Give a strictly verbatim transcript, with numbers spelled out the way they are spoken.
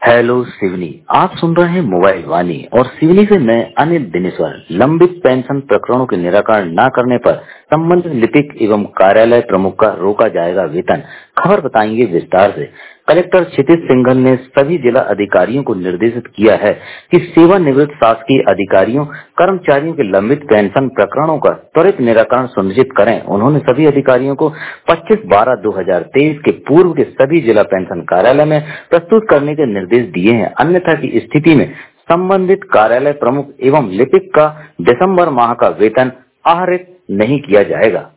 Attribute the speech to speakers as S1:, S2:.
S1: Hello Seoni, आप सुन रहे हैं मोबाइल वाणी और सिवनी से मैं अनिल दिनेश्वर। लंबित पेंशन प्रकरणों के निराकरण न करने पर संबंधित लिपिक एवं कार्यालय प्रमुख का रोका जाएगा वेतन। खबर बताएंगे विस्तार से। कलेक्टर क्षितिज सिंघल ने सभी जिला अधिकारियों को निर्देशित किया है कि सेवानिवृत्त शासकीय अधिकारियों कर्मचारियों के लंबित पेंशन प्रकरणों का त्वरित निराकरण सुनिश्चित करें। उन्होंने सभी अधिकारियों को पच्चीस बारह दो हजार तेईस के पूर्व के सभी जिला पेंशन कार्यालय में प्रस्तुत करने के निर्देश दिए हैं। अन्यथा की स्थिति में संबंधित कार्यालय प्रमुख एवं लिपिक का दिसंबर माह का वेतन आहरित नहीं किया जाएगा।